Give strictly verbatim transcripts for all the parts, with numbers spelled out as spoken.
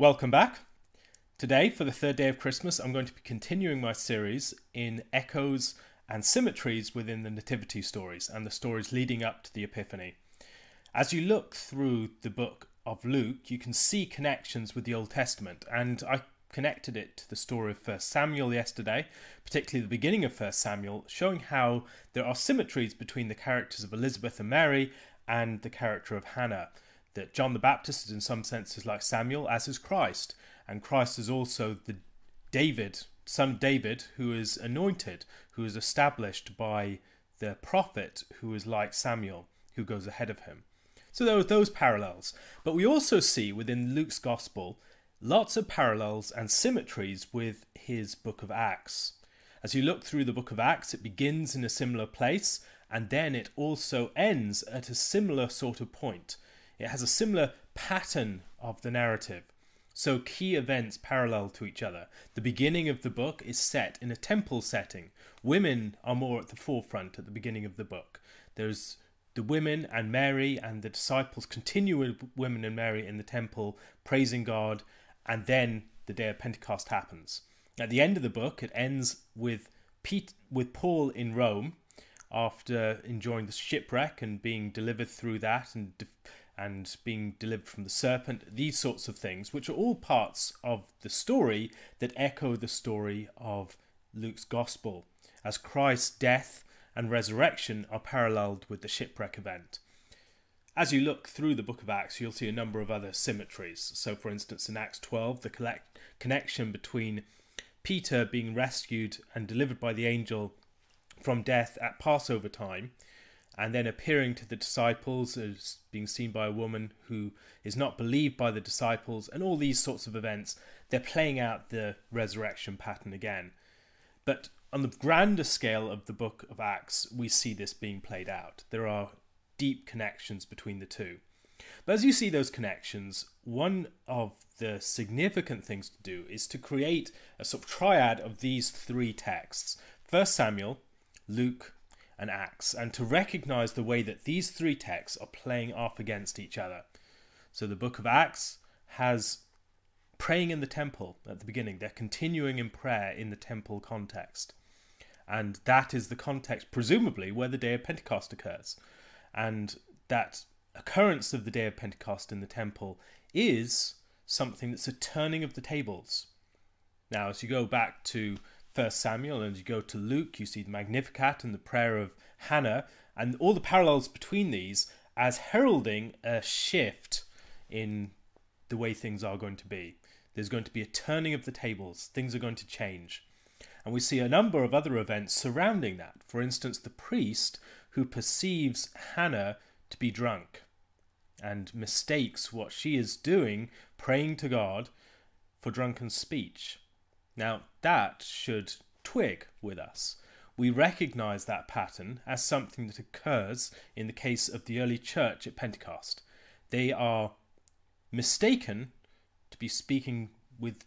Welcome back. Today, for the third day of Christmas, I'm going to be continuing my series in echoes and symmetries within the Nativity stories and the stories leading up to the Epiphany. As you look through the book of Luke, you can see connections with the Old Testament, and I connected it to the story of First Samuel yesterday, particularly the beginning of First Samuel, showing how there are symmetries between the characters of Elizabeth and Mary and the character of Hannah. That John the Baptist is in some senses like Samuel, as is Christ. And Christ is also the David, son of David, who is anointed, who is established by the prophet who is like Samuel, who goes ahead of him. So there are those parallels. But we also see within Luke's Gospel lots of parallels and symmetries with his book of Acts. As you look through the book of Acts, it begins in a similar place, and then it also ends at a similar sort of point. It has a similar pattern of the narrative. So key events parallel to each other. The beginning of the book is set in a temple setting. Women are more at the forefront at the beginning of the book. There's the women and Mary, and the disciples continue with women and Mary in the temple, praising God, and then the day of Pentecost happens. At the end of the book, it ends with Pete, with Paul in Rome, after enjoying the shipwreck and being delivered through that, and and being delivered from the serpent, these sorts of things, which are all parts of the story that echo the story of Luke's Gospel, as Christ's death and resurrection are paralleled with the shipwreck event. As you look through the book of Acts, you'll see a number of other symmetries. So, for instance, in Acts twelve, the collect- connection between Peter being rescued and delivered by the angel from death at Passover time, and then appearing to the disciples as being seen by a woman who is not believed by the disciples, and all these sorts of events, they're playing out the resurrection pattern again. But on the grander scale of the book of Acts, we see this being played out. There are deep connections between the two. But as you see those connections, one of the significant things to do is to create a sort of triad of these three texts: First Samuel, Luke, and Acts, and to recognize the way that these three texts are playing off against each other. So the book of Acts has praying in the temple at the beginning. They're continuing in prayer in the temple context. And that is the context, presumably, where the day of Pentecost occurs. And that occurrence of the day of Pentecost in the temple is something that's a turning of the tables. Now, as you go back to First Samuel and you go to Luke, you see the Magnificat and the prayer of Hannah, and all the parallels between these as heralding a shift in the way things are going to be. There's going to be a turning of the tables. Things are going to change. And we see a number of other events surrounding that. For instance, the priest who perceives Hannah to be drunk and mistakes what she is doing, praying to God, for drunken speech. Now, that should twig with us. We recognize that pattern as something that occurs in the case of the early church at Pentecost. They are mistaken to be speaking with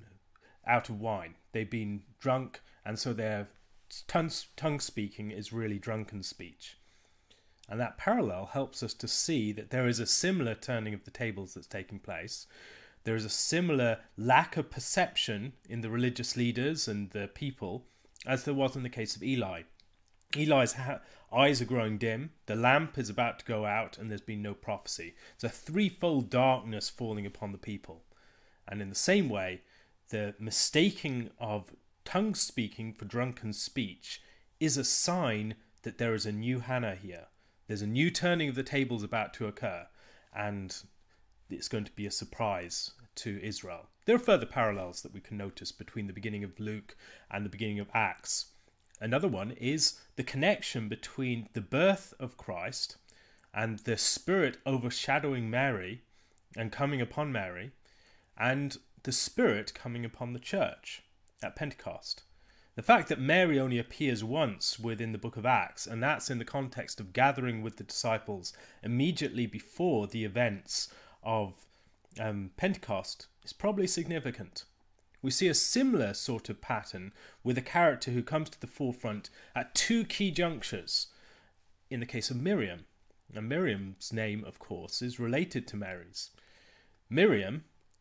out of wine. They've been drunk, and so their tongue speaking is really drunken speech. And that parallel helps us to see that there is a similar turning of the tables that's taking place. There is a similar lack of perception in the religious leaders and the people as there was in the case of Eli. Eli's ha- eyes are growing dim, the lamp is about to go out, and there's been no prophecy. It's a threefold darkness falling upon the people. And in the same way, the mistaking of tongue speaking for drunken speech is a sign that there is a new Hannah here. There's a new turning of the tables about to occur, and it's going to be a surprise to Israel. There are further parallels that we can notice between the beginning of Luke and the beginning of Acts. Another one is the connection between the birth of Christ and the Spirit overshadowing Mary and coming upon Mary, and the Spirit coming upon the church at Pentecost. The fact that Mary only appears once within the book of Acts, and that's in the context of gathering with the disciples immediately before the events of um, Pentecost, is probably significant. We see a similar sort of pattern with a character who comes to the forefront at two key junctures in the case of Miriam. And Miriam's name, of course, is related to Mary's. Miriam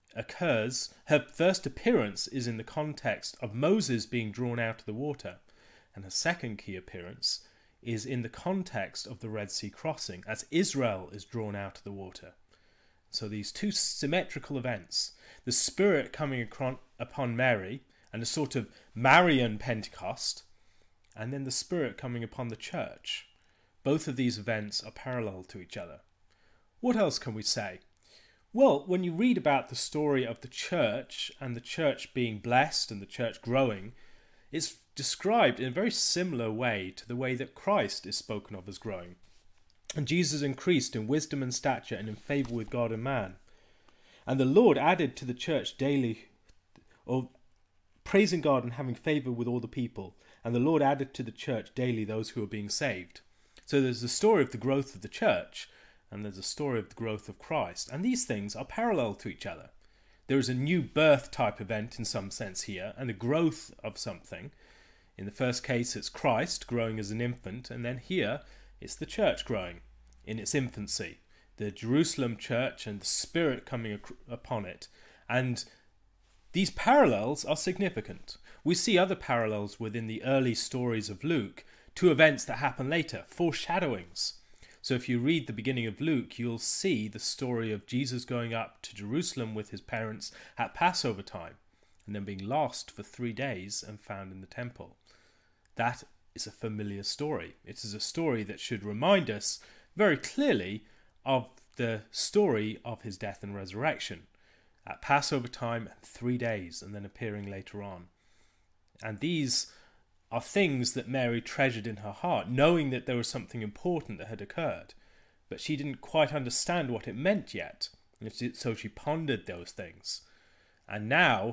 occurs, her first appearance is in the context of Moses being drawn out of the water. And her second key appearance is in the context of the Red Sea crossing, as Israel is drawn out of the water. So these two symmetrical events, the Spirit coming upon Mary, and a sort of Marian Pentecost, and then the Spirit coming upon the church. Both of these events are parallel to each other. What else can we say? Well, when you read about the story of the church, and the church being blessed and the church growing, it's described in a very similar way to the way that Christ is spoken of as growing. And Jesus increased in wisdom and stature and in favour with God and man. And the Lord added to the church daily, or praising God and having favour with all the people. And the Lord added to the church daily those who are being saved. So there's the story of the growth of the church, and there's a story of the growth of Christ. And these things are parallel to each other. There is a new birth type event in some sense here, and a growth of something. In the first case, it's Christ growing as an infant, and then here, it's the church growing in its infancy. The Jerusalem church and the Spirit coming ac- upon it. And these parallels are significant. We see other parallels within the early stories of Luke to events that happen later, foreshadowings. So if you read the beginning of Luke, you'll see the story of Jesus going up to Jerusalem with his parents at Passover time, and then being lost for three days and found in the temple. That is a familiar story. It is a story that should remind us very clearly of the story of his death and resurrection. At Passover time, three days, and then appearing later on. And these are things that Mary treasured in her heart, knowing that there was something important that had occurred. But she didn't quite understand what it meant yet, so she pondered those things. And now,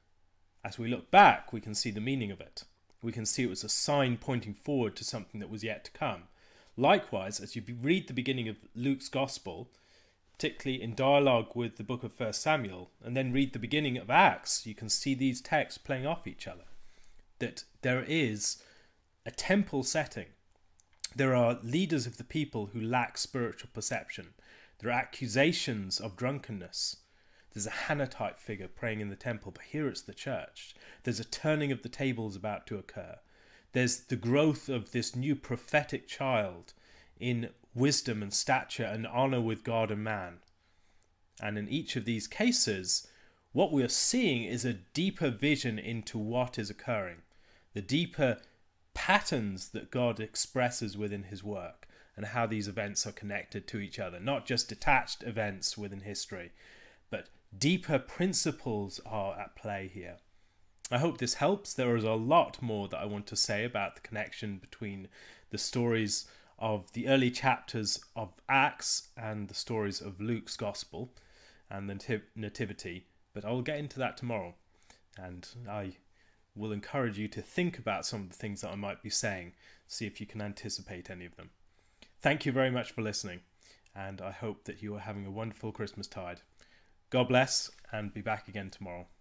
as we look back, we can see the meaning of it. We can see it was a sign pointing forward to something that was yet to come. Likewise, as you read the beginning of Luke's Gospel, particularly in dialogue with the book of First Samuel, and then read the beginning of Acts, you can see these texts playing off each other. That there is a temple setting. There are leaders of the people who lack spiritual perception. There are accusations of drunkenness. There's a Hannah-type figure praying in the temple, but here it's the church. There's a turning of the tables about to occur. There's the growth of this new prophetic child in wisdom and stature and honour with God and man. And in each of these cases, what we are seeing is a deeper vision into what is occurring. The deeper patterns that God expresses within his work and how these events are connected to each other. Not just detached events within history, but deeper principles are at play here. I hope this helps. There is a lot more that I want to say about the connection between the stories of the early chapters of Acts and the stories of Luke's Gospel and the Nativity, but I'll get into that tomorrow. And I will encourage you to think about some of the things that I might be saying, see if you can anticipate any of them. Thank you very much for listening, and I hope that you are having a wonderful Christmas tide. God bless, and be back again tomorrow.